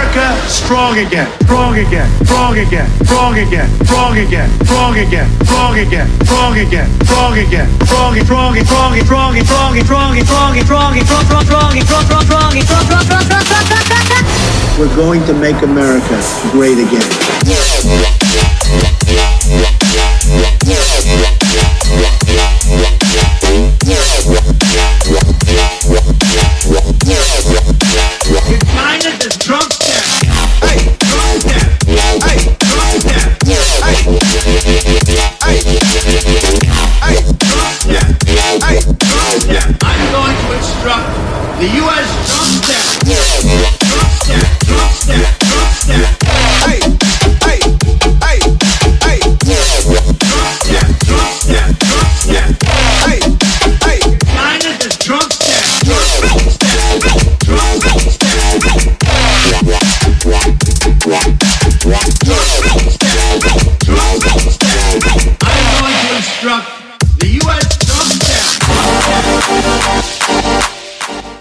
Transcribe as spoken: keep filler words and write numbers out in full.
America strong again, strong again, strong again, strong again, strong again, strong again, strong again, strong again, strong again, strong, strong, strong, strong, strong, strong, strong, strong, strong, strong, strong, strong, strong, strong, strong, strong. We're going to make America great again. China is drunk step. Hey, drunk step. Hey, drunk step. Hey, hey, hey, drunk step. Hey, drunk step. I'm going to instruct the U S drunk step. Drunk step, drunk step, drunk step. Hey, hey, hey, hey. Drunk step, drunk step, drunk step. Hey, hey. China is drunk step. Drunk step, drunk step. Drunk step.